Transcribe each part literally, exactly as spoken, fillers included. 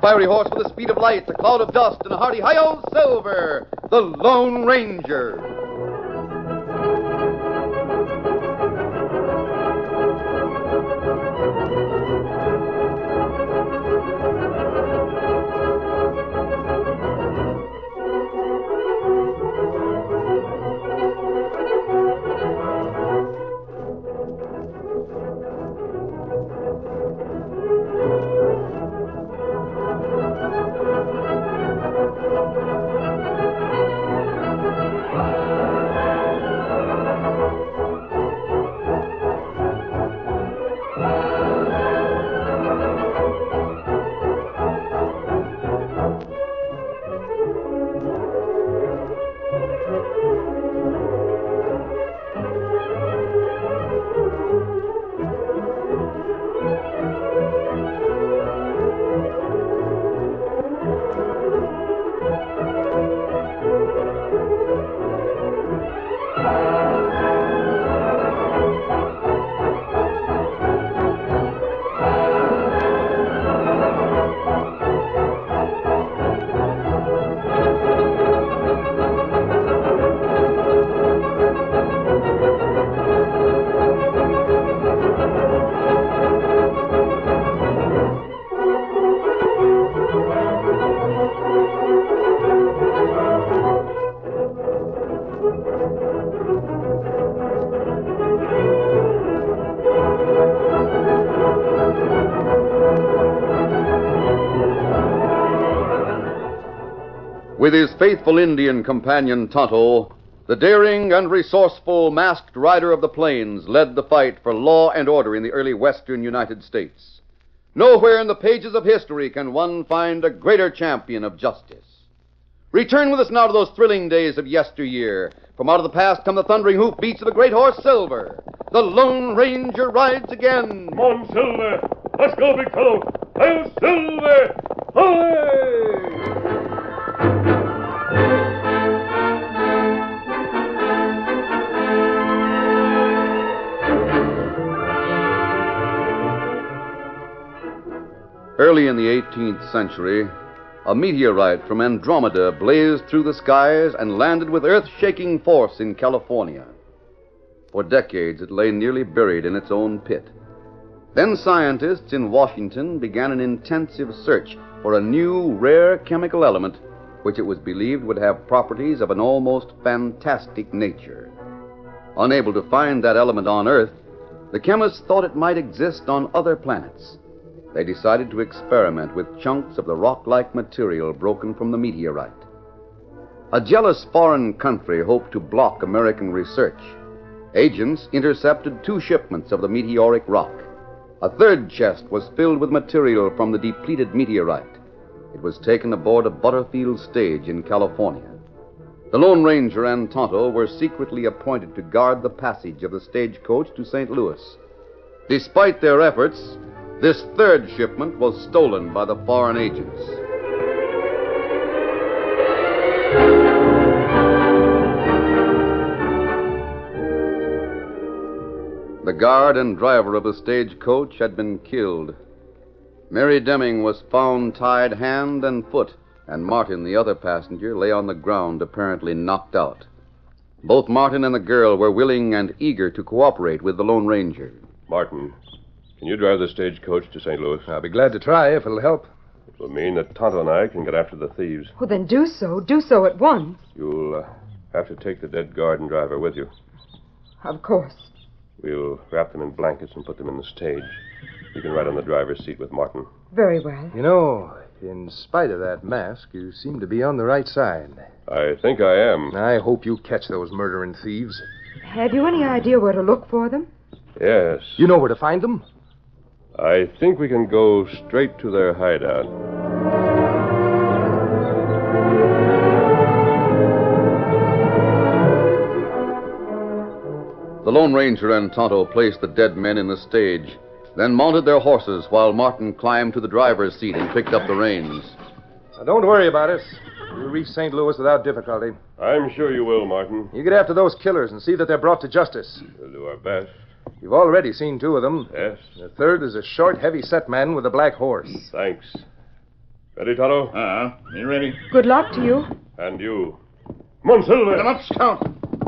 fiery horse with the speed of light, a cloud of dust, and a hearty hi-yo Silver, the Lone Ranger. With his faithful Indian companion Tonto, the daring and resourceful masked rider of the plains led the fight for law and order in the early western United States. Nowhere in the pages of history can one find a greater champion of justice. Return with us now to those thrilling days of yesteryear. From out of the past come the thundering hoofbeats of the great horse Silver. The Lone Ranger rides again. Come on, Silver. Let's go, big fellow. Hail, Silver! Away! Early in the eighteenth century, a meteorite from Andromeda blazed through the skies and landed with earth-shaking force in California. For decades, it lay nearly buried in its own pit. Then scientists in Washington began an intensive search for a new, rare chemical element which it was believed would have properties of an almost fantastic nature. Unable to find that element on Earth, the chemists thought it might exist on other planets. They decided to experiment with chunks of the rock-like material broken from the meteorite. A jealous foreign country hoped to block American research. Agents intercepted two shipments of the meteoric rock. A third chest was filled with material from the depleted meteorite. It was taken aboard a Butterfield stage in California. The Lone Ranger and Tonto were secretly appointed to guard the passage of the stagecoach to Saint Louis. Despite their efforts, this third shipment was stolen by the foreign agents. The guard and driver of the stagecoach had been killed. Mary Deming was found tied hand and foot, and Martin, the other passenger, lay on the ground, apparently knocked out. Both Martin and the girl were willing and eager to cooperate with the Lone Ranger. Martin, can you drive the stagecoach to Saint Louis? I'll be glad to try if it'll help. It will mean that Tonto and I can get after the thieves. Well, then do so. Do so at once. You'll uh, have to take the dead guard and driver with you. Of course. We'll wrap them in blankets and put them in the stage. You can ride on the driver's seat with Martin. Very well. You know, in spite of that mask, you seem to be on the right side. I think I am. I hope you catch those murdering thieves. Have you any idea where to look for them? Yes. You know where to find them? I think we can go straight to their hideout. The Lone Ranger and Tonto placed the dead men in the stage, then mounted their horses while Martin climbed to the driver's seat and picked up the reins. Now, don't worry about us. We'll reach Saint Louis without difficulty. I'm sure you will, Martin. You get after those killers and see that they're brought to justice. We'll do our best. You've already seen two of them. Yes. The third is a short, heavy-set man with a black horse. Thanks. Ready, Tonto? Ah, uh, me ready. Good luck to you. And you. Come on, Silver. Get him up, Scout.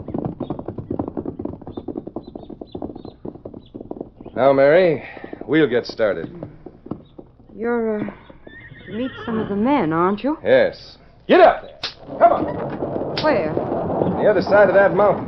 Now, Mary, we'll get started. You're, uh, to meet some of the men, aren't you? Yes. Get up there. Come on. Where? The other side of that mountain.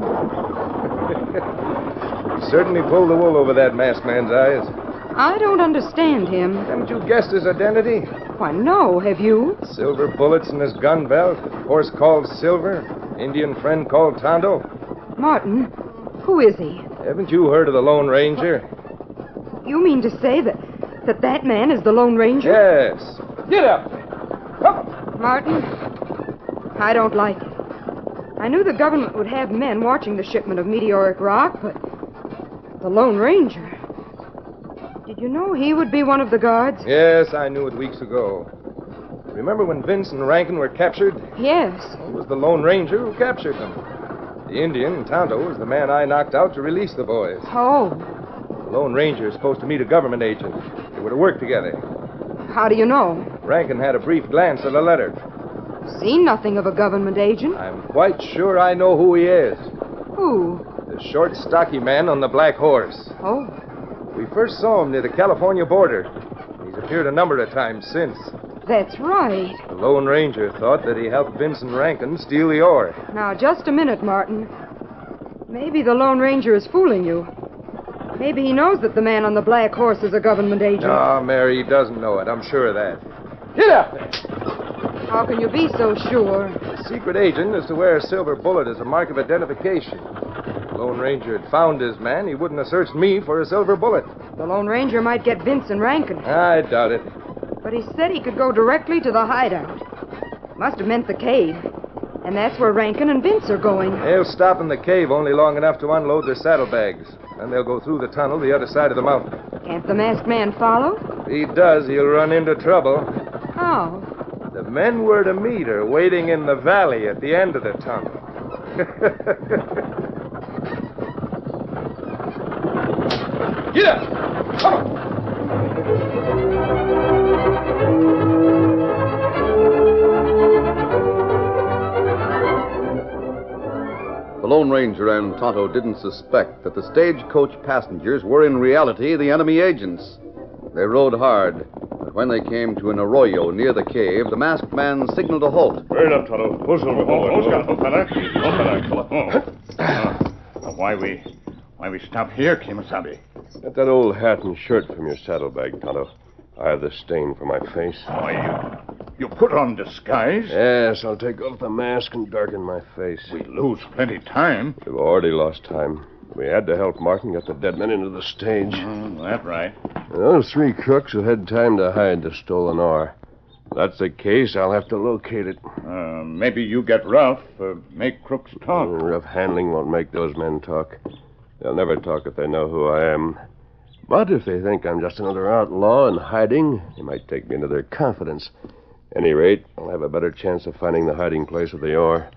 You certainly pulled the wool over that masked man's eyes. I don't understand him. Haven't you guessed his identity? Why, no, have you? Silver bullets in his gun belt, horse called Silver, Indian friend called Tonto. Martin, who is he? Haven't you heard of the Lone Ranger? You mean to say that that, that man is the Lone Ranger? Yes. Get up there. Come on. Martin, I don't like it. I knew the government would have men watching the shipment of meteoric rock, but the Lone Ranger... Did you know he would be one of the guards? Yes, I knew it weeks ago. Remember when Vince and Rankin were captured? Yes. It was the Lone Ranger who captured them. The Indian, Tonto, was the man I knocked out to release the boys. Oh. The Lone Ranger is supposed to meet a government agent. They were to work together. How do you know? Rankin had a brief glance at the letter. Seen nothing of a government agent. I'm quite sure I know who he is. Who? The short, stocky man on the black horse. Oh. We first saw him near the California border. He's appeared a number of times since. That's right. The Lone Ranger thought that he helped Vincent Rankin steal the ore. Now, just a minute, Martin. Maybe the Lone Ranger is fooling you. Maybe he knows that the man on the black horse is a government agent. No, Mary, he doesn't know it. I'm sure of that. Get up there! How can you be so sure? A secret agent is to wear a silver bullet as a mark of identification. If the Lone Ranger had found his man, he wouldn't have searched me for a silver bullet. The Lone Ranger might get Vince and Rankin. I doubt it. But he said he could go directly to the hideout. Must have meant the cave. And that's where Rankin and Vince are going. They'll stop in the cave only long enough to unload their saddlebags. Then they'll go through the tunnel the other side of the mountain. Can't the masked man follow? If he does, he'll run into trouble. How? The men we're to meet are waiting in the valley at the end of the tunnel. Get up! Come on! The Lone Ranger and Tonto didn't suspect that the stagecoach passengers were in reality the enemy agents. They rode hard, but when they came to an arroyo near the cave, the masked man signaled a halt. Burn up, Tonto. Pull Silver forward. Oh, Scout, fella. Oh, fella, fella. Oh. Uh, why we... Why we stop here, Kemosabe? Get that old hat and shirt from your saddlebag, Tonto. I have the stain for my face. Why, you... You put on disguise? Yes, I'll take off the mask and darken my face. We lose plenty time. We've already lost time. We had to help Martin get the dead men into the stage. Mm, that's right. Those three crooks have had time to hide the stolen ore. If that's the case, I'll have to locate it. Uh, maybe you get rough, uh, make crooks talk. Mm, rough handling won't make those men talk. They'll never talk if they know who I am. But if they think I'm just another outlaw in hiding, they might take me into their confidence. At any rate, I'll have a better chance of finding the hiding place of the ore.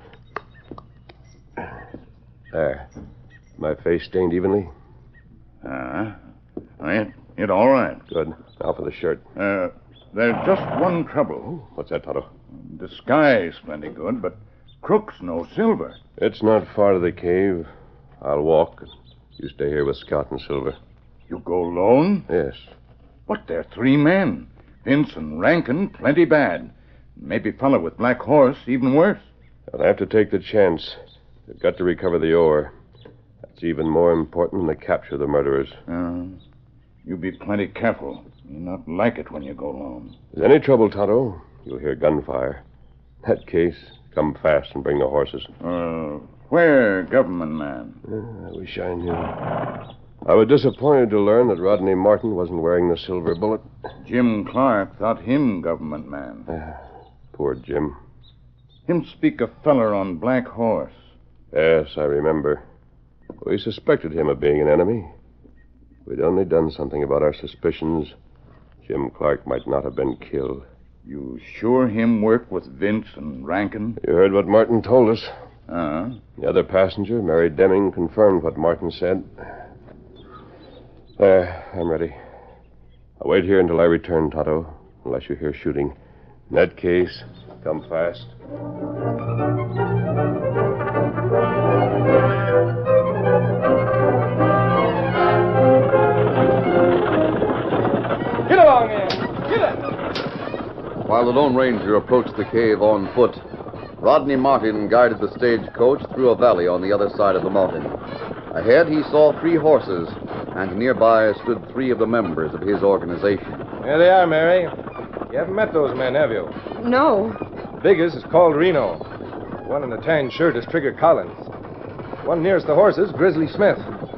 There. My face stained evenly? Uh, it, it all right. Good. Now for the shirt. Uh, there's just one trouble. What's that, Tonto? Disguise plenty good, but crooks know Silver. It's not far to the cave. I'll walk. You stay here with Scout and Silver. You go alone? Yes. But they're three men. Vince and Rankin, plenty bad. Maybe fella with black horse, even worse. I'll have to take the chance. We've got to recover the ore. That's even more important than the capture of the murderers. Uh, you be plenty careful. You not like it when you go alone. If there's any trouble, Tonto, you'll hear gunfire. In that case, come fast and bring the horses. Uh, where, government man? Uh, I wish I knew. I was disappointed to learn that Rodney Martin wasn't wearing the silver bullet. Jim Clark thought him government man. Uh, poor Jim. Him speak a feller on black horse. Yes, I remember. We suspected him of being an enemy. We'd only done something about our suspicions. Jim Clark might not have been killed. You sure him work with Vince and Rankin? You heard what Martin told us. Uh-huh. The other passenger, Mary Deming, confirmed what Martin said. There, I'm ready. I'll wait here until I return, Tonto, unless you hear shooting. In that case, come fast. Get along here. Get it. While the Lone Ranger approached the cave on foot, Rodney Martin guided the stagecoach through a valley on the other side of the mountain. Ahead, he saw three horses, and nearby stood three of the members of his organization. There they are, Mary. You haven't met those men, have you? No. The biggest is called Reno. The one in the tan shirt is Trigger Collins. The one nearest the horses, Grizzly Smith.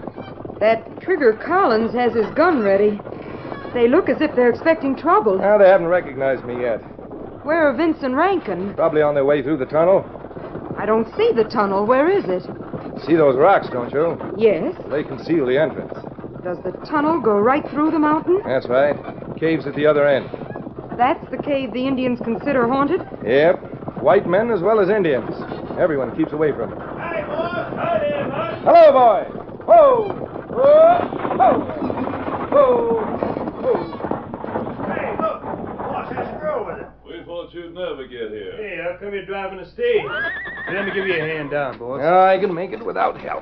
That Trigger Collins has his gun ready. They look as if they're expecting trouble. Now, they haven't recognized me yet. Where are Vince and Rankin? Probably on their way through the tunnel. I don't see the tunnel. Where is it? See those rocks, don't you? Yes. They conceal the entrance. Does the tunnel go right through the mountain? That's right. Cave's at the other end. That's the cave the Indians consider haunted? Yep. White men as well as Indians. Everyone keeps away from it. Hey, boys. Hi there, boys. Hello, boy. Whoa. Whoa. Whoa. Whoa. Whoa. Hey, look. Boss has a girl with him. We thought you'd never get here. Hey, how come you're driving a stage? Let me give you a hand down, boss. I can make it without help.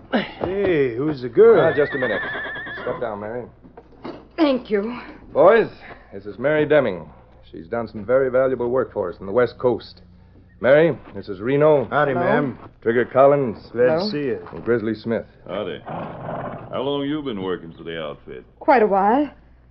Hey, who's the girl? Now, just a minute. Step down, Mary. Thank you. Boys, this is Mary Deming. She's done some very valuable work for us on the West Coast. Mary, this is Reno. Howdy, Hello. ma'am. Trigger Collins. Glad Hello. to see you. And Grizzly Smith. Howdy. How long you been working for the outfit? Quite a while.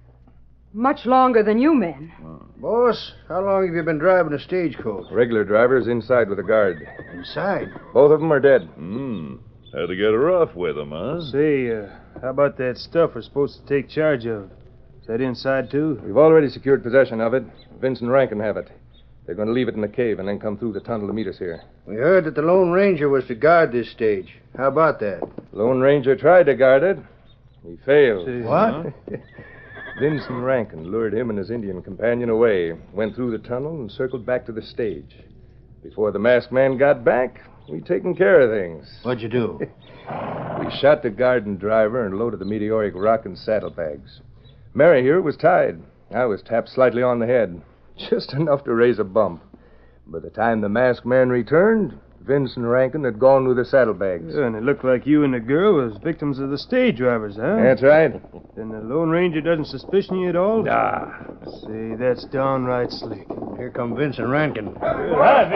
Much longer than you men. Boss, how long have you been driving a stagecoach? Regular driver's inside with a guard. Inside. Both of them are dead. Hmm. Had to get rough with them, huh? Say, uh, how about that stuff we're supposed to take charge of? Is that inside, too? We've already secured possession of it. Vince and Rankin have it. They're going to leave it in the cave and then come through the tunnel to meet us here. We heard that the Lone Ranger was to guard this stage. How about that? Lone Ranger tried to guard it. He failed. What? Vince and Rankin lured him and his Indian companion away, went through the tunnel, and circled back to the stage. Before the masked man got back, we'd taken care of things. What'd you do? We shot the guard and driver and loaded the meteoric rock in saddlebags. Mary here was tied. I was tapped slightly on the head, just enough to raise a bump. By the time the masked man returned, Vince and Rankin had gone with the saddlebags. Yeah, and it looked like you and the girl was victims of the stage drivers, huh? That's right. Then the Lone Ranger doesn't suspicion you at all? Nah. Say, that's downright slick. Here come Vince and Rankin. Hi,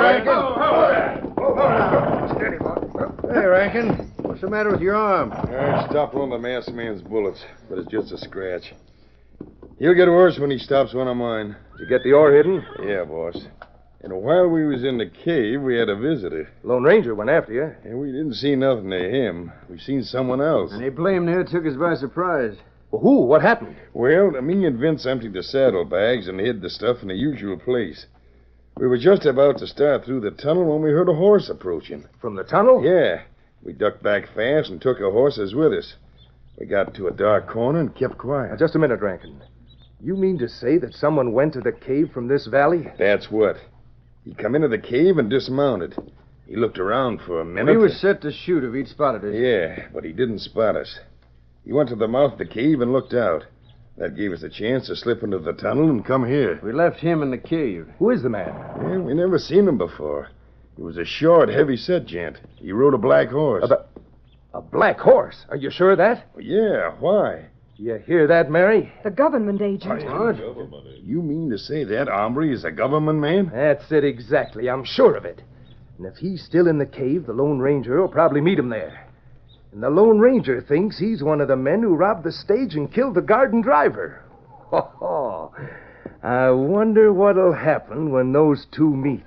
Rankin. Steady, boy. Hey, Rankin. What's the matter with your arm? I stopped one of the masked man's bullets, but it's just a scratch. He'll get worse when he stops one of mine. Did you get the ore hidden? Yeah, boss. And while we was in the cave, we had a visitor. Lone Ranger went after you. And we didn't see nothing to him. We seen someone else. And they blame there took us by surprise. Well, who? What happened? Well, me and Vince emptied the saddlebags and hid the stuff in the usual place. We were just about to start through the tunnel when we heard a horse approaching. From the tunnel? Yeah. We ducked back fast and took our horses with us. We got to a dark corner and kept quiet. Now, just a minute, Rankin. You mean to say that someone went to the cave from this valley? That's what. He come into the cave and dismounted. He looked around for a minute. We was set to shoot if he'd spotted us. Yeah, but he didn't spot us. He went to the mouth of the cave and looked out. That gave us a chance to slip into the tunnel and come here. We left him in the cave. Who is the man? Yeah, we never seen him before. He was a short, heavy-set gent. He rode a black horse. A, a black horse? Are you sure of that? Well, yeah, why? You hear that, Mary? The government agent. What? You mean to say that hombre is a government man? That's it exactly. I'm sure of it. And if he's still in the cave, the Lone Ranger will probably meet him there. And the Lone Ranger thinks he's one of the men who robbed the stage and killed the guard and driver. Ho, ho. I wonder what'll happen when those two meet.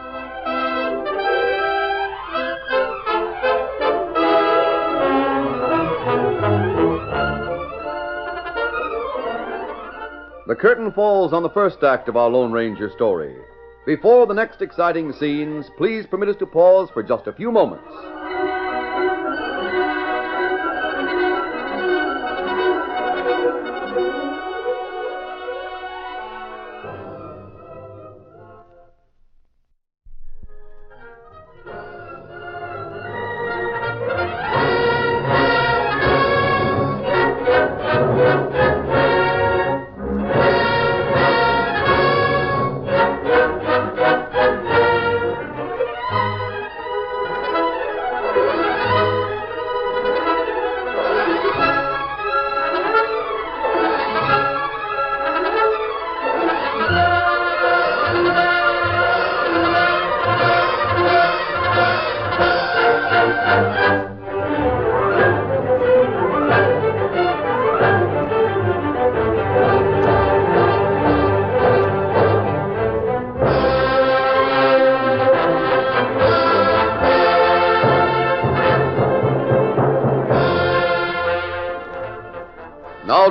The curtain falls on the first act of our Lone Ranger story. Before the next exciting scenes, please permit us to pause for just a few moments.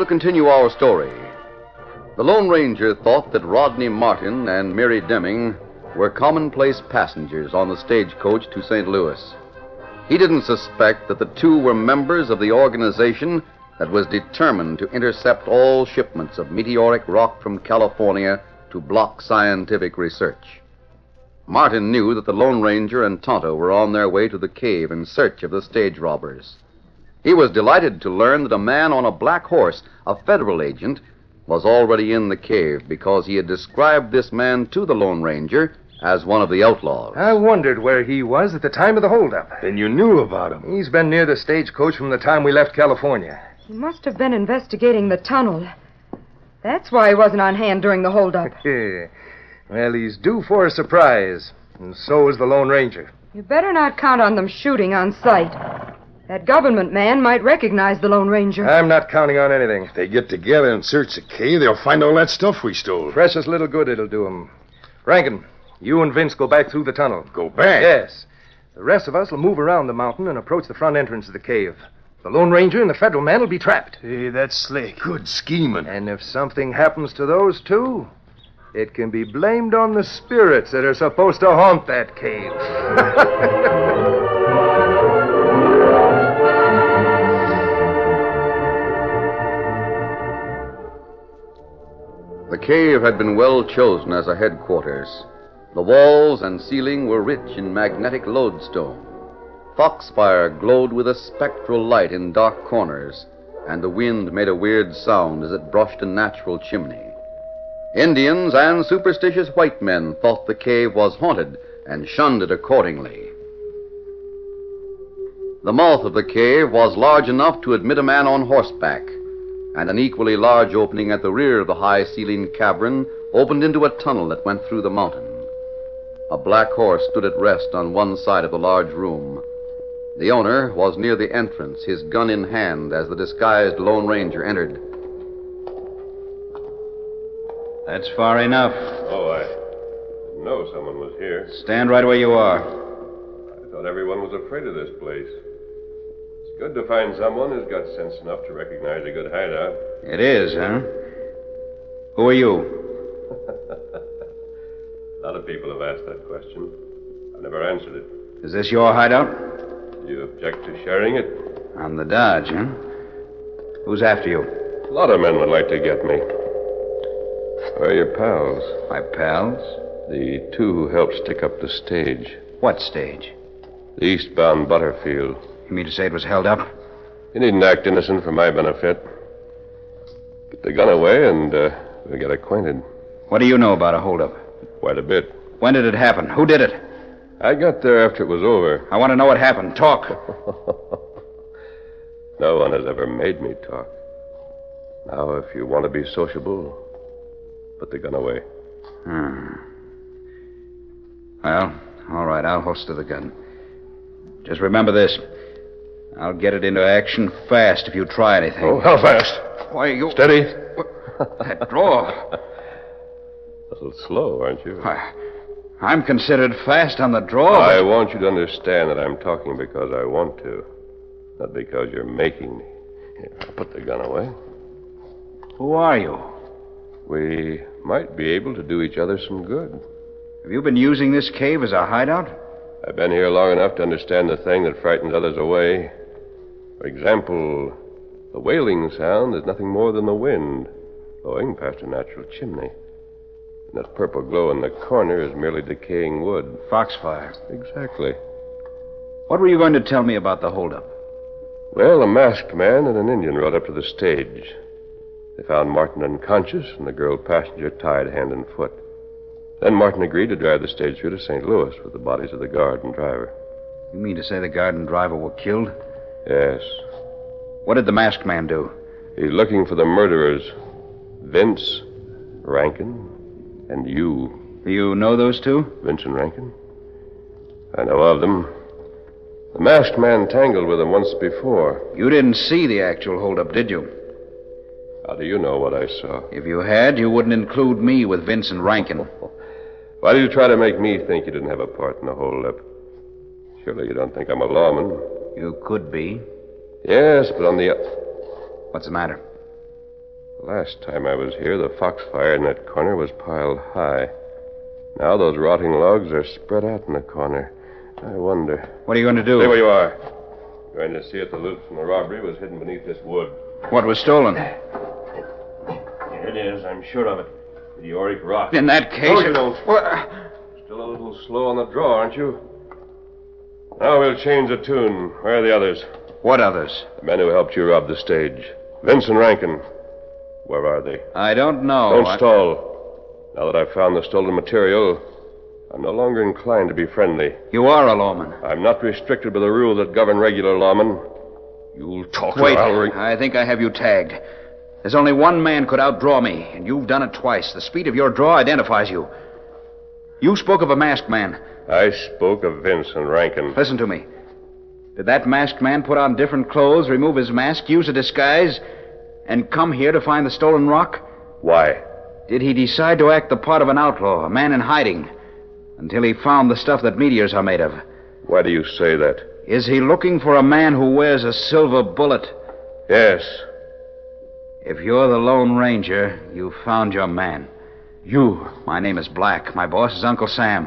to continue our story. The Lone Ranger thought that Rodney Martin and Mary Deming were commonplace passengers on the stagecoach to Saint Louis. He didn't suspect that the two were members of the organization that was determined to intercept all shipments of meteoric rock from California to block scientific research. Martin knew that the Lone Ranger and Tonto were on their way to the cave in search of the stage robbers. He was delighted to learn that a man on a black horse, a federal agent, was already in the cave because he had described this man to the Lone Ranger as one of the outlaws. I wondered where he was at the time of the holdup. Then you knew about him. He's been near the stagecoach from the time we left California. He must have been investigating the tunnel. That's why he wasn't on hand during the holdup. Well, he's due for a surprise, and so is the Lone Ranger. You better not count on them shooting on sight. That government man might recognize the Lone Ranger. I'm not counting on anything. If they get together and search the cave, they'll find all that stuff we stole. Precious little good it'll do them. Rankin, you and Vince go back through the tunnel. Go back? Yes. The rest of us will move around the mountain and approach the front entrance of the cave. The Lone Ranger and the federal man will be trapped. Hey, that's slick. Good scheming. And if something happens to those two, it can be blamed on the spirits that are supposed to haunt that cave. The cave had been well chosen as a headquarters. The walls and ceiling were rich in magnetic lodestone. Foxfire glowed with a spectral light in dark corners, and the wind made a weird sound as it brushed a natural chimney. Indians and superstitious white men thought the cave was haunted and shunned it accordingly. The mouth of the cave was large enough to admit a man on horseback, and an equally large opening at the rear of the high-ceilinged cavern opened into a tunnel that went through the mountain. A black horse stood at rest on one side of the large room. The owner was near the entrance, his gun in hand, as the disguised Lone Ranger entered. That's far enough. Oh, I didn't know someone was here. Stand right where you are. I thought everyone was afraid of this place. It's good to find someone who's got sense enough to recognize a good hideout. It is, huh? Who are you? A lot of people have asked that question. I've never answered it. Is this your hideout? Do you object to sharing it? On the dodge, huh? Who's after you? A lot of men would like to get me. Where are your pals? My pals? The two who helped stick up the stage. What stage? The eastbound Butterfield. You mean to say it was held up? You needn't act innocent for my benefit. Get the gun away and uh, we'll get acquainted. What do you know about a holdup? Quite a bit. When did it happen? Who did it? I got there after it was over. I want to know what happened. Talk. No one has ever made me talk. Now, if you want to be sociable, put the gun away. Hmm. Well, all right, I'll holster the gun. Just remember this. I'll get it into action fast if you try anything. Oh, how fast? Why, you... Steady. That draw. A little slow, aren't you? I, I'm considered fast on the draw. I but... want you to understand that I'm talking because I want to, not because you're making me. Here, I'll put the gun away. Who are you? We might be able to do each other some good. Have you been using this cave as a hideout? I've been here long enough to understand the thing that frightens others away. For example, the wailing sound is nothing more than the wind blowing past a natural chimney. And that purple glow in the corner is merely decaying wood. Foxfire. Exactly. What were you going to tell me about the holdup? Well, a masked man and an Indian rode up to the stage. They found Martin unconscious and the girl passenger tied hand and foot. Then Martin agreed to drive the stage through to Saint Louis with the bodies of the guard and driver. You mean to say the guard and driver were killed? Yes. What did the masked man do? He's looking for the murderers. Vince, Rankin, and you. You know those two? Vince and Rankin? I know of them. The masked man tangled with them once before. You didn't see the actual holdup, did you? How do you know what I saw? If you had, you wouldn't include me with Vince and Rankin. Why did you try to make me think you didn't have a part in the holdup? Surely you don't think I'm a lawman. You could be. Yes, but on the... What's the matter? Last time I was here, the foxfire in that corner was piled high. Now those rotting logs are spread out in the corner. I wonder. What are you going to do? Stay where you are. Going to see if the loot from the robbery was hidden beneath this wood. What was stolen? Here it is, I'm sure of it. Meteoric rock. In that case... No, you don't. What? Still a little slow on the draw, aren't you? Now we'll change the tune. Where are the others? What others? The men who helped you rob the stage. Vince and Rankin. Where are they? I don't know. Don't I... stall. Now that I've found the stolen material, I'm no longer inclined to be friendly. You are a lawman. I'm not restricted by the rules that govern regular lawmen. You'll talk Wait, or I'll ring... I think I have you tagged. There's only one man could outdraw me, and you've done it twice. The speed of your draw identifies you. You spoke of a masked man. I spoke of Vince and Rankin. Listen to me. Did that masked man put on different clothes, remove his mask, use a disguise, and come here to find the stolen rock? Why? Did he decide to act the part of an outlaw, a man in hiding, until he found the stuff that meteors are made of? Why do you say that? Is he looking for a man who wears a silver bullet? Yes. If you're the Lone Ranger, you've found your man. You? My name is Black. My boss is Uncle Sam.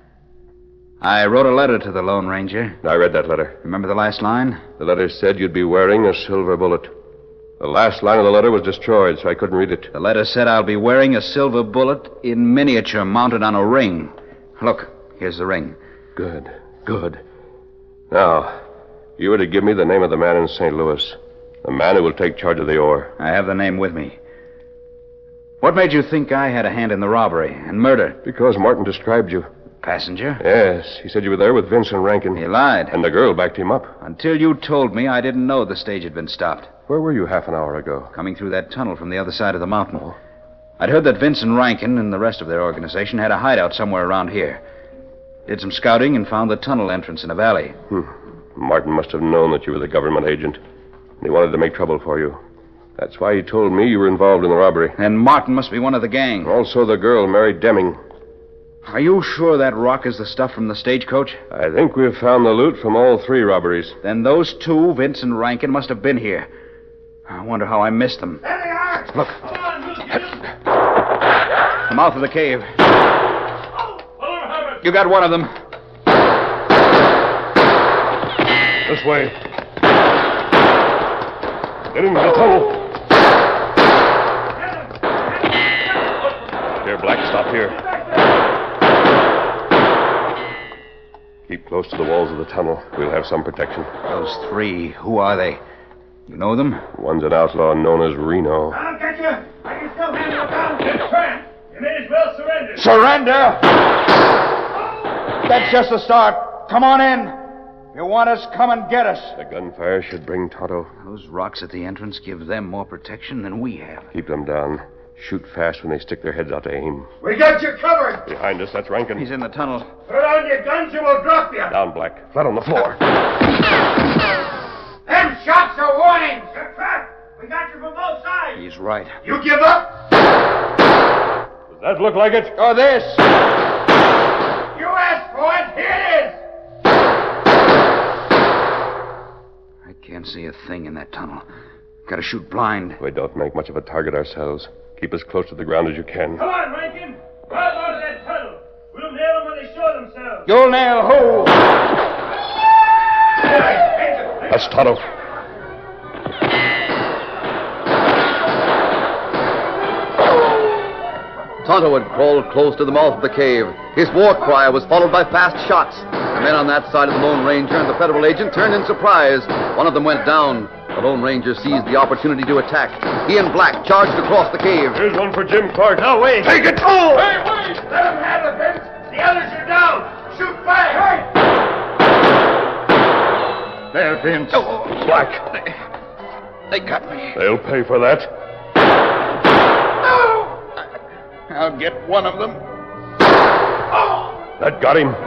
I wrote a letter to the Lone Ranger. I read that letter. Remember the last line? The letter said you'd be wearing a silver bullet. The last line of the letter was destroyed, so I couldn't read it. The letter said I'll be wearing a silver bullet in miniature mounted on a ring. Look, here's the ring. Good, good. Now, you were to give me the name of the man in Saint Louis. The man who will take charge of the ore. I have the name with me. What made you think I had a hand in the robbery and murder? Because Martin described you. Passenger? Yes, he said you were there with Vince and Rankin. He lied. And the girl backed him up. Until you told me, I didn't know the stage had been stopped. Where were you half an hour ago? Coming through that tunnel from the other side of the mountain. Oh. I'd heard that Vince and Rankin and the rest of their organization had a hideout somewhere around here. Did some scouting and found the tunnel entrance in a valley. Hmm. Martin must have known that you were the government agent. He wanted to make trouble for you. That's why he told me you were involved in the robbery. And Martin must be one of the gang. Also the girl, Mary Deming. Are you sure that rock is the stuff from the stagecoach? I think we've found the loot from all three robberies. Then those two, Vince and Rankin, must have been here. I wonder how I missed them. There they are! Look. Come on, move, The mouth of the cave. oh, You got one of them. This way. Get into the tunnel. Here, Black, stop here. Keep close to the walls of the tunnel. We'll have some protection. Those three, who are they? You know them? One's an outlaw known as Reno. I'll get you. I can still handle a gun. Good tramp. You may as well surrender. Surrender! That's just the start. Come on in. If you want us, come and get us. The gunfire should bring Tonto. Those rocks at the entrance give them more protection than we have. Keep them down. Shoot fast when they stick their heads out to aim. We got you covered. Behind us, that's Rankin. He's in the tunnel. Put on your guns or we'll drop you. Down, Black. Flat on the floor. Them shots are warnings. They're trapped. We got you from both sides. He's right. You give up? Does that look like it? Or this. You asked for it. Here it is. I can't see a thing in that tunnel. Gotta shoot blind. We don't make much of a target ourselves. Keep as close to the ground as you can. Come on, Rankin. Right out of that tunnel. We'll nail them when they show themselves. You'll nail who? That's Tonto. Tonto had crawled close to the mouth of the cave. His war cry was followed by fast shots. The men on that side of the Lone Ranger and the federal agent turned in surprise. One of them went down. The Lone Ranger seized the opportunity to attack. He and Black charged across the cave. Here's one for Jim Clark. No, wait. Take it! Oh! Hey, wait! Let them have it, Vince. The others are down. Shoot back. Hey! There, Vince. Oh, Black. They, they got me. They'll pay for that. I'll get one of them. That got him.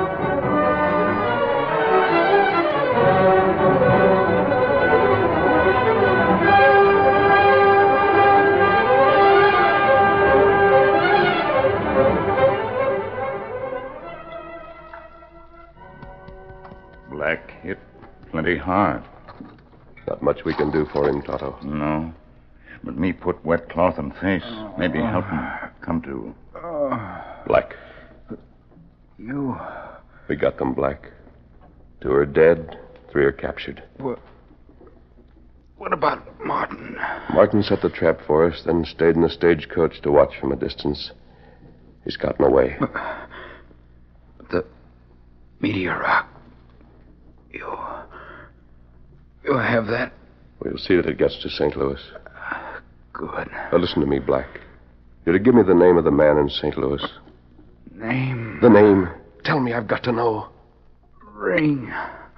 Black hit plenty hard. Not much we can do for him, Tonto. No. But me put wet cloth on face. Maybe help him come to. Black. You. We got them, Black. Two are dead, three are captured. What? What about Martin? Martin set the trap for us, then stayed in the stagecoach to watch from a distance. He's gotten away. But the meteor rock. You. You have that? We'll see that it gets to Saint Louis. Good. Now listen to me, Black. You're to give me the name of the man in Saint Louis. Name? The name. Tell me, I've got to know. Ring.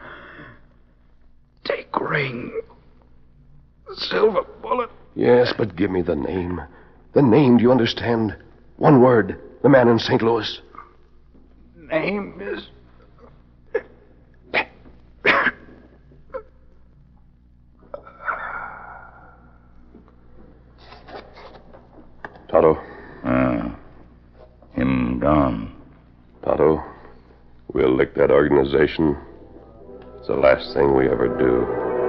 Take Ring. Silver bullet. Yes, but give me the name. The name, do you understand? One word. The man in Saint Louis. Name is... Tonto. Ah. Him gone. Tonto, we'll lick that organization. It's the last thing we ever do.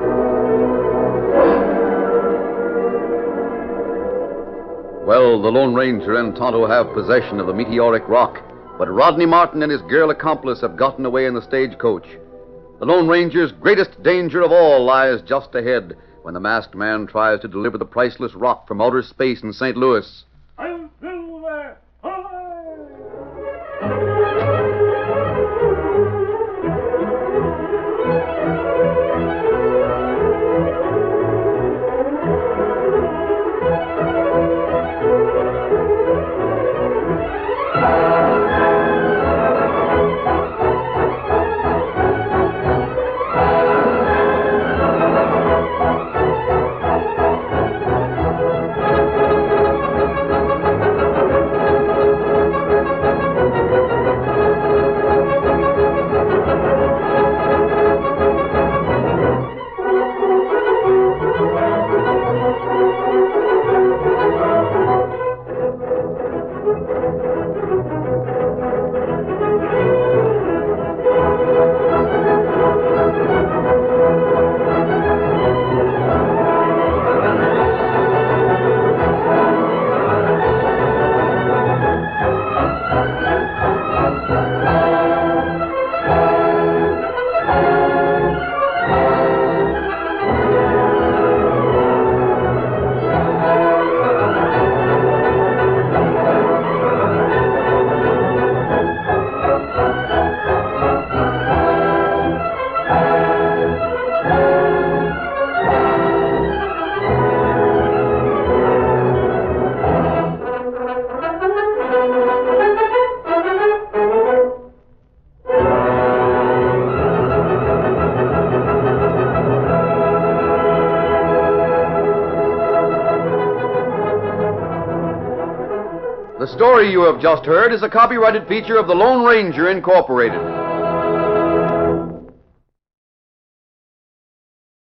Well, the Lone Ranger and Tonto have possession of the meteoric rock, but Rodney Martin and his girl accomplice have gotten away in the stagecoach. The Lone Ranger's greatest danger of all lies just ahead when the masked man tries to deliver the priceless rock from outer space in Saint Louis. I'm Silver! The story you have just heard is a copyrighted feature of the Lone Ranger Incorporated.